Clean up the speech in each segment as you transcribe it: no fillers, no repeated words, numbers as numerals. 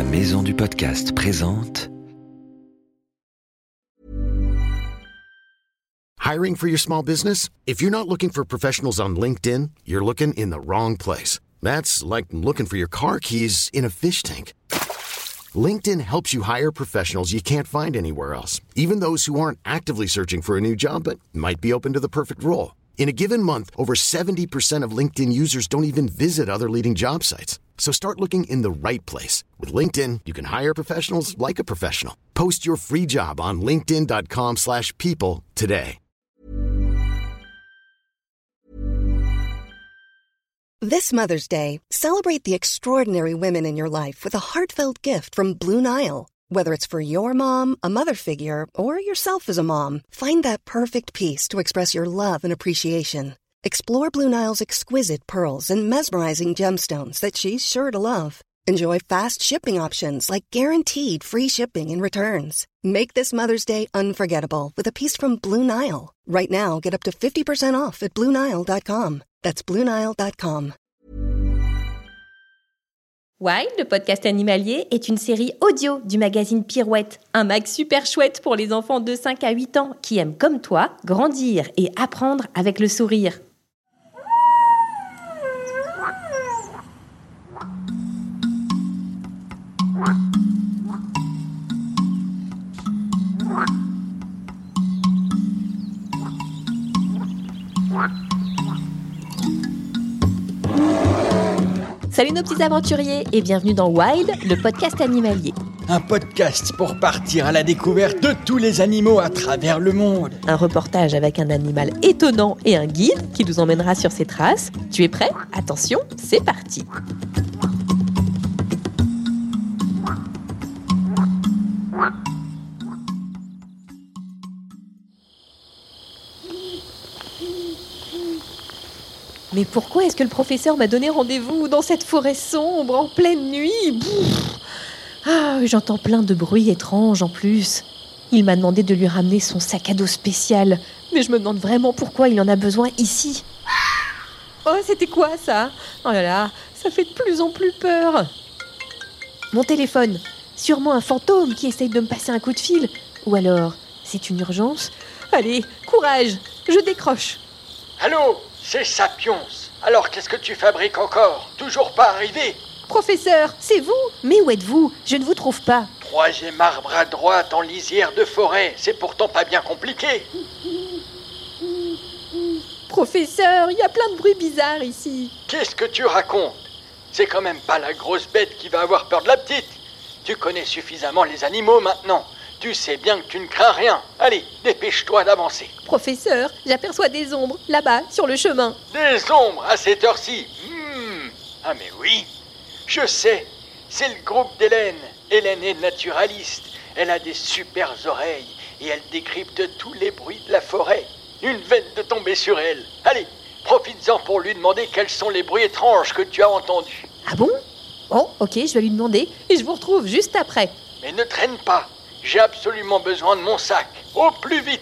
Maison du Podcast présente. Hiring for your small business? If you're not looking for professionals on LinkedIn, you're looking in the wrong place. That's like looking for your car keys in a fish tank. LinkedIn helps you hire professionals you can't find anywhere else, even those who aren't actively searching for a new job but might be open to the perfect role. In a given month, over 70% of LinkedIn users don't even visit other leading job sites. So start looking in the right place. With LinkedIn, you can hire professionals like a professional. Post your free job on linkedin.com/people today. This Mother's Day, celebrate the extraordinary women in your life with a heartfelt gift from Blue Nile. Whether it's for your mom, a mother figure, or yourself as a mom, find that perfect piece to express your love and appreciation. Explore Blue Nile's exquisite pearls and mesmerizing gemstones that she's sure to love. Enjoy fast shipping options like guaranteed free shipping and returns. Make this Mother's Day unforgettable with a piece from Blue Nile. Right now, get up to 50% off at BlueNile.com. That's BlueNile.com. Wild, le podcast animalier, est une série audio du magazine Pirouette, un mag super chouette pour les enfants de 5 à 8 ans qui aiment comme toi grandir et apprendre avec le sourire. Salut nos petits aventuriers et bienvenue dans Wild, le podcast animalier. Un podcast pour partir à la découverte de tous les animaux à travers le monde. Un reportage avec un animal étonnant et un guide qui nous emmènera sur ses traces. Tu es prêt ? Attention, c'est parti. Mais pourquoi est-ce que le professeur m'a donné rendez-vous dans cette forêt sombre, en pleine nuit ? J'entends plein de bruits étranges en plus. Il m'a demandé de lui ramener son sac à dos spécial. Mais je me demande vraiment pourquoi il en a besoin ici. Oh, c'était quoi ça ? Oh là là, ça fait de plus en plus peur. Mon téléphone, sûrement un fantôme qui essaye de me passer un coup de fil. Ou alors, c'est une urgence ? Allez, courage, je décroche. Allô, c'est Sapiens. Alors qu'est-ce que tu fabriques encore ? Toujours pas arrivé ? Professeur, c'est vous ? Mais où êtes-vous ? Je ne vous trouve pas. 3e arbre à droite en lisière de forêt, c'est pourtant pas bien compliqué. Professeur, il y a plein de bruits bizarres ici. Qu'est-ce que tu racontes ? C'est quand même pas la grosse bête qui va avoir peur de la petite. Tu connais suffisamment les animaux maintenant. Tu sais bien que tu ne crains rien. Allez, dépêche-toi d'avancer. Professeur, j'aperçois des ombres, là-bas, sur le chemin. Des ombres à cette heure-ci ? Ah mais oui, je sais. C'est le groupe d'Hélène. Hélène est naturaliste. Elle a des super oreilles et elle décrypte tous les bruits de la forêt. Une veine de tomber sur elle. Allez, profites-en pour lui demander quels sont les bruits étranges que tu as entendus. Ah bon ? Oh, ok, je vais lui demander et je vous retrouve juste après. Mais ne traîne pas. J'ai absolument besoin de mon sac. Au plus vite.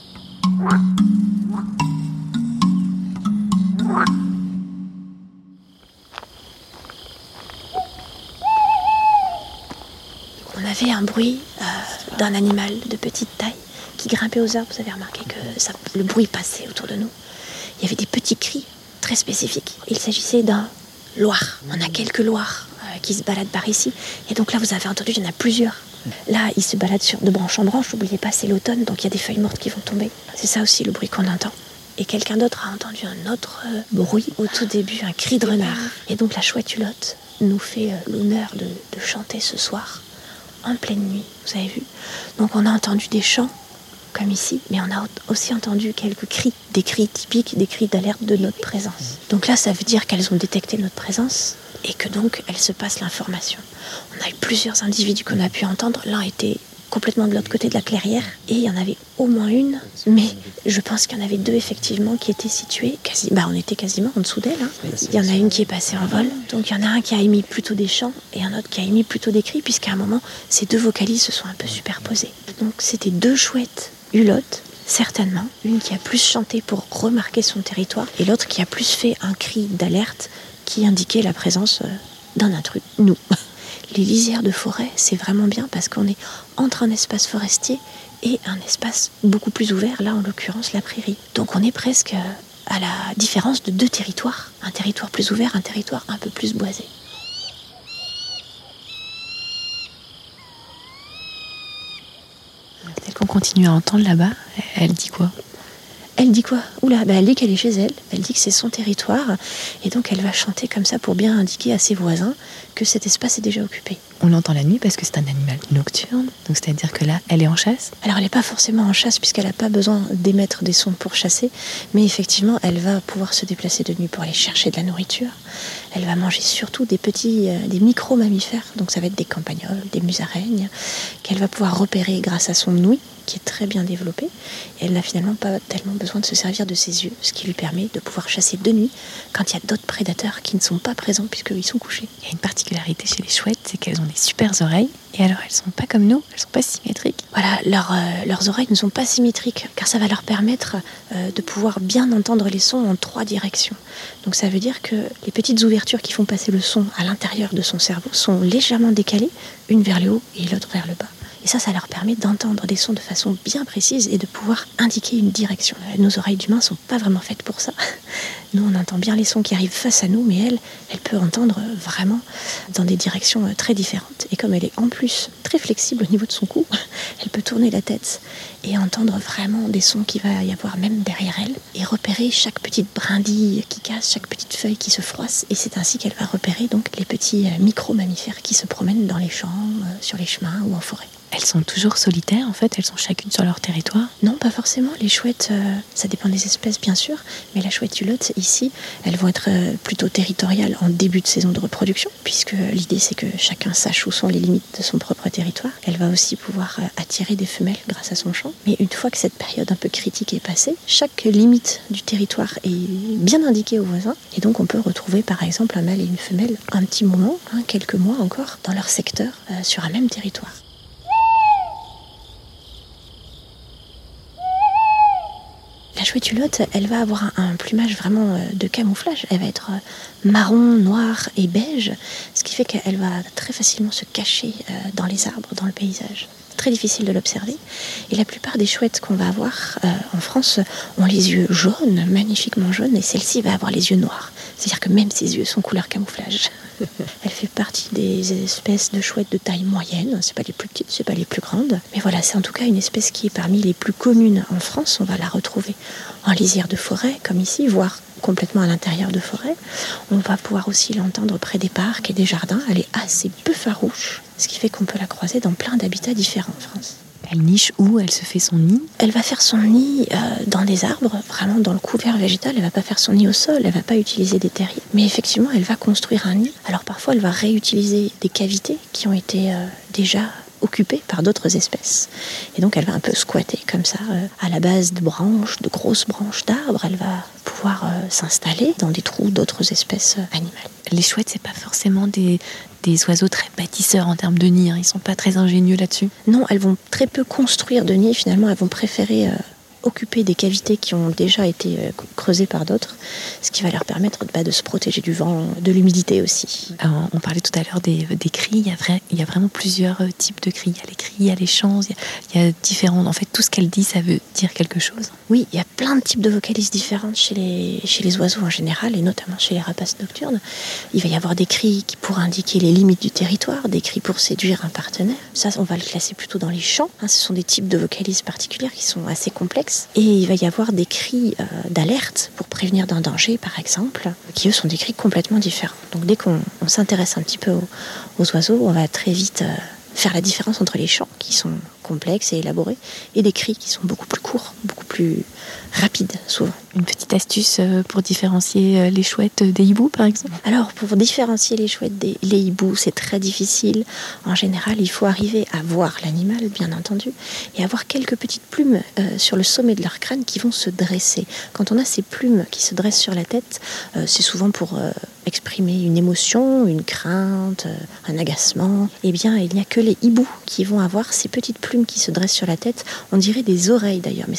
On avait un bruit d'un animal de petite taille qui grimpait aux arbres. Vous avez remarqué que le bruit passait autour de nous. Il y avait des petits cris très spécifiques. Il s'agissait d'un loir. On a quelques loirs qui se baladent par ici. Et donc là, vous avez entendu, il y en a plusieurs. Là, ils se baladent de branche en branche. N'oubliez pas, c'est l'automne, donc il y a des feuilles mortes qui vont tomber. C'est ça aussi le bruit qu'on entend. Et quelqu'un d'autre a entendu un autre bruit au tout début, un cri de renard. Et donc la chouette Hulotte nous fait l'honneur de chanter ce soir, en pleine nuit, vous avez vu. Donc on a entendu des chants, comme ici, mais on a aussi entendu quelques cris, des cris typiques, des cris d'alerte de notre présence. Donc là, ça veut dire qu'elles ont détecté notre présence et que donc elles se passent l'information. On a eu plusieurs individus qu'on a pu entendre. L'un était complètement de l'autre côté de la clairière et il y en avait au moins une, mais je pense qu'il y en avait deux effectivement qui étaient situées on était quasiment en dessous d'elle. Il y en a une qui est passée en vol, donc il y en a un qui a émis plutôt des chants et un autre qui a émis plutôt des cris, puisqu'à un moment ces deux vocalises se sont un peu superposées. Donc c'était deux chouettes Hulotte, certainement, une qui a plus chanté pour remarquer son territoire et l'autre qui a plus fait un cri d'alerte qui indiquait la présence d'un intrus, nous. les lisières de forêt, c'est vraiment bien parce qu'on est entre un espace forestier et un espace beaucoup plus ouvert, là en l'occurrence la prairie. Donc on est presque à la différence de 2 territoires, un territoire plus ouvert, un territoire un peu plus boisé. Celle qu'on continue à entendre là-bas, elle dit quoi ? Elle dit quoi ? Oula, elle dit qu'elle est chez elle, elle dit que c'est son territoire, et donc elle va chanter comme ça pour bien indiquer à ses voisins que cet espace est déjà occupé. On l'entend la nuit parce que c'est un animal nocturne, donc c'est-à-dire que là, elle est en chasse. Alors elle n'est pas forcément en chasse puisqu'elle n'a pas besoin d'émettre des sons pour chasser, mais effectivement elle va pouvoir se déplacer de nuit pour aller chercher de la nourriture. Elle va manger surtout des micro-mammifères, donc ça va être des campagnols, des musaraignes, qu'elle va pouvoir repérer grâce à son ouïe, qui est très bien développée. Et elle n'a finalement pas tellement besoin de se servir de ses yeux, ce qui lui permet de pouvoir chasser de nuit quand il y a d'autres prédateurs qui ne sont pas présents puisqu'ils sont couchés. Il y a une particularité chez les chouettes, c'est qu'elles ont des super oreilles. Et alors, elles sont pas comme nous, elles sont pas symétriques. Voilà, leurs oreilles ne sont pas symétriques, car ça va leur permettre de pouvoir bien entendre les sons en 3 directions. Donc ça veut dire que les petites ouvertures qui font passer le son à l'intérieur de son cerveau sont légèrement décalées, une vers le haut et l'autre vers le bas. Et ça leur permet d'entendre des sons de façon bien précise et de pouvoir indiquer une direction. Nos oreilles d'humains ne sont pas vraiment faites pour ça. Nous, on entend bien les sons qui arrivent face à nous, mais elle peut entendre vraiment dans des directions très différentes. Et comme elle est en plus très flexible au niveau de son cou, elle peut tourner la tête et entendre vraiment des sons qu'il va y avoir même derrière elle et repérer chaque petite brindille qui casse, chaque petite feuille qui se froisse. Et c'est ainsi qu'elle va repérer donc les petits micro-mammifères qui se promènent dans les champs, sur les chemins ou en forêt. Elles sont toujours solitaires, en fait, elles sont chacune sur leur territoire. Non, pas forcément. Les chouettes, ça dépend des espèces, bien sûr, mais la chouette hulotte, ici, elles vont être plutôt territoriales en début de saison de reproduction, puisque l'idée, c'est que chacun sache où sont les limites de son propre territoire. Elle va aussi pouvoir attirer des femelles grâce à son chant. Mais une fois que cette période un peu critique est passée, chaque limite du territoire est bien indiquée aux voisins, et donc on peut retrouver, par exemple, un mâle et une femelle un petit moment, quelques mois encore, dans leur secteur, sur un même territoire. La chouette hulotte, elle va avoir un plumage vraiment de camouflage. Elle va être marron, noir et beige, ce qui fait qu'elle va très facilement se cacher dans les arbres, dans le paysage. Très difficile de l'observer. Et la plupart des chouettes qu'on va avoir en France ont les yeux jaunes, magnifiquement jaunes, et celle-ci va avoir les yeux noirs. C'est-à-dire que même ses yeux sont couleur camouflage. Elle fait partie des espèces de chouettes de taille moyenne. C'est pas les plus petites, c'est pas les plus grandes. Mais voilà, c'est en tout cas une espèce qui est parmi les plus communes en France. On va la retrouver en lisière de forêt, comme ici, voire complètement à l'intérieur de forêt. On va pouvoir aussi l'entendre près des parcs et des jardins. Elle est assez peu farouche, ce qui fait qu'on peut la croiser dans plein d'habitats différents en France. Elle niche où ? Elle se fait son nid ? Elle va faire son nid dans des arbres, vraiment dans le couvert végétal. Elle va pas faire son nid au sol, elle va pas utiliser des terriers. Mais effectivement, elle va construire un nid. Alors parfois, elle va réutiliser des cavités qui ont été déjà occupées par d'autres espèces. Et donc, elle va un peu squatter comme ça, à la base de branches, de grosses branches d'arbres. Elle va pouvoir s'installer dans des trous d'autres espèces animales. Les chouettes, c'est pas forcément des oiseaux très bâtisseurs en termes de nid. Ils sont pas très ingénieux là-dessus. Non, elles vont très peu construire de nids. Finalement, elles vont préférer occuper des cavités qui ont déjà été creusées par d'autres, ce qui va leur permettre de se protéger du vent, de l'humidité aussi. Alors, on parlait tout à l'heure des cris. Il y a vraiment plusieurs types de cris. Il y a les cris, il y a les chants, il y a différents... En fait, tout ce qu'elle dit, ça veut dire quelque chose. Oui, il y a plein de types de vocalises différentes chez les oiseaux en général, et notamment chez les rapaces nocturnes. Il va y avoir des cris qui pourraient indiquer les limites du territoire, des cris pour séduire un partenaire. Ça, on va le classer plutôt dans les chants. Ce sont des types de vocalises particulières qui sont assez complexes. Et il va y avoir des cris d'alerte pour prévenir d'un danger, par exemple, qui eux sont des cris complètement différents. Donc dès qu'on s'intéresse un petit peu aux oiseaux, on va très vite faire la différence entre les chants, qui sont complexes et élaborés, et des cris qui sont beaucoup plus courts, beaucoup plus rapides, souvent. Une petite astuce pour différencier les chouettes des hiboux, par exemple ? Alors, pour différencier les chouettes des hiboux, c'est très difficile. En général, il faut arriver à voir l'animal, bien entendu, et avoir quelques petites plumes sur le sommet de leur crâne qui vont se dresser. Quand on a ces plumes qui se dressent sur la tête, c'est souvent pour exprimer une émotion, une crainte, un agacement. Eh bien, il n'y a que les hiboux qui vont avoir ces petites plumes qui se dressent sur la tête. On dirait des oreilles d'ailleurs, mais ce ne sont pas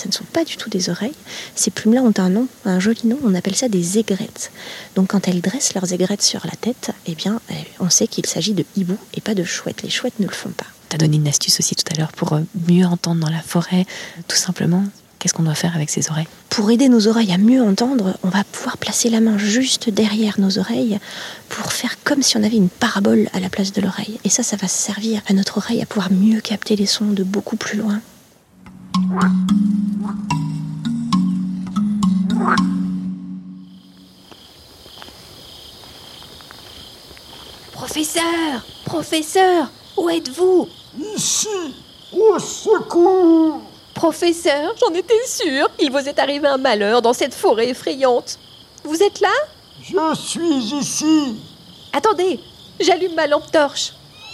du tout des oreilles. Ces plumes-là ont un nom, un joli nom, on appelle ça des aigrettes. Donc quand elles dressent leurs aigrettes sur la tête, eh bien, on sait qu'il s'agit de hiboux et pas de chouettes. Les chouettes ne le font pas. Tu as donné une astuce aussi tout à l'heure pour mieux entendre dans la forêt, tout simplement. Qu'est-ce qu'on doit faire avec ses oreilles ? Pour aider nos oreilles à mieux entendre, on va pouvoir placer la main juste derrière nos oreilles pour faire comme si on avait une parabole à la place de l'oreille. Et ça va servir à notre oreille à pouvoir mieux capter les sons de beaucoup plus loin. Professeur, où êtes-vous ? Ici, au secours! Professeur, j'en étais sûre, il vous est arrivé un malheur dans cette forêt effrayante. Vous êtes là ? Je suis ici. Attendez, j'allume ma lampe torche.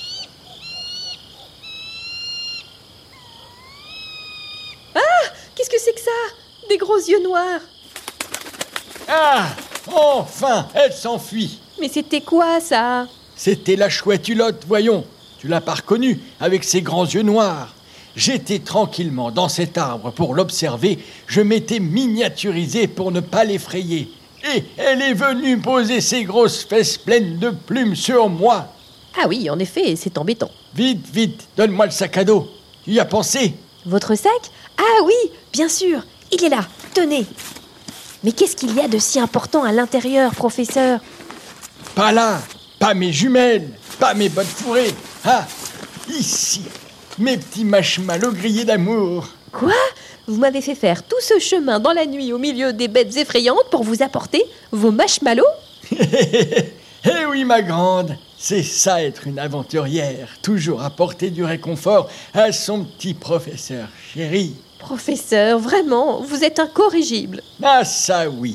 Ah, qu'est-ce que c'est que ça ? Des gros yeux noirs. Ah, enfin, elle s'enfuit. Mais c'était quoi ça ? C'était la chouette Hulotte, voyons. Tu l'as pas reconnue, avec ses grands yeux noirs. J'étais tranquillement dans cet arbre pour l'observer. Je m'étais miniaturisé pour ne pas l'effrayer. Et elle est venue poser ses grosses fesses pleines de plumes sur moi. Ah oui, en effet, c'est embêtant. Vite, donne-moi le sac à dos. Tu y as pensé ? Votre sac ? Ah oui, bien sûr, il est là, tenez. Mais qu'est-ce qu'il y a de si important à l'intérieur, professeur ? Pas là, pas mes jumelles, pas mes bottes fourrées. Ah, ici, mes petits marshmallows grillés d'amour. Quoi ? Vous m'avez fait faire tout ce chemin dans la nuit au milieu des bêtes effrayantes pour vous apporter vos marshmallows ? Eh oui, ma grande, c'est ça être une aventurière, toujours apporter du réconfort à son petit professeur chéri. Professeur, vraiment, vous êtes incorrigible. Ah ça oui.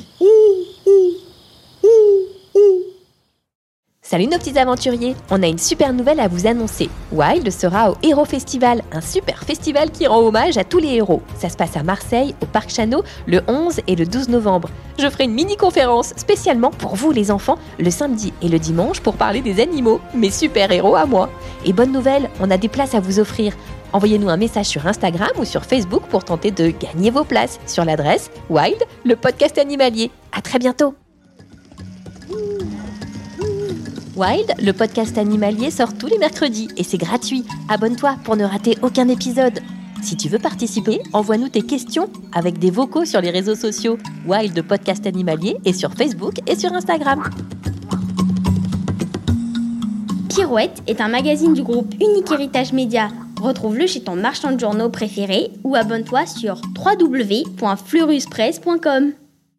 Salut nos petits aventuriers, on a une super nouvelle à vous annoncer. Wild sera au Héros Festival, un super festival qui rend hommage à tous les héros. Ça se passe à Marseille, au Parc Chano, le 11 et le 12 novembre. Je ferai une mini-conférence spécialement pour vous les enfants, le samedi et le dimanche pour parler des animaux, mes super-héros à moi. Et bonne nouvelle, on a des places à vous offrir. Envoyez-nous un message sur Instagram ou sur Facebook pour tenter de gagner vos places sur l'adresse Wild, le podcast animalier. À très bientôt. Wild, le podcast animalier, sort tous les mercredis et c'est gratuit. Abonne-toi pour ne rater aucun épisode. Si tu veux participer, envoie-nous tes questions avec des vocaux sur les réseaux sociaux Wild, le podcast animalier, et sur Facebook et sur Instagram. Pirouette est un magazine du groupe Unique Héritage Média. Retrouve-le chez ton marchand de journaux préféré ou abonne-toi sur www.fleuruspresse.com.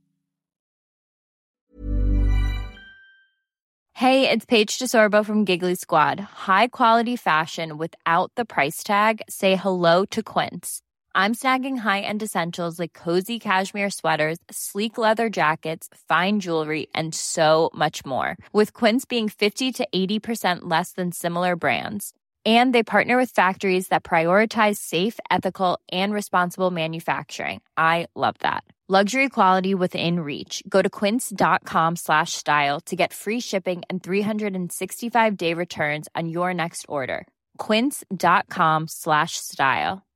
Hey, it's Paige DeSorbo from Giggly Squad. High quality fashion without the price tag. Say hello to Quince. I'm snagging high-end essentials like cozy cashmere sweaters, sleek leather jackets, fine jewelry, and so much more. With Quince being 50 to 80% less than similar brands. And they partner with factories that prioritize safe, ethical, and responsible manufacturing. I love that. Luxury quality within reach. Go to quince.com/style to get free shipping and 365-day returns on your next order. Quince.com/style.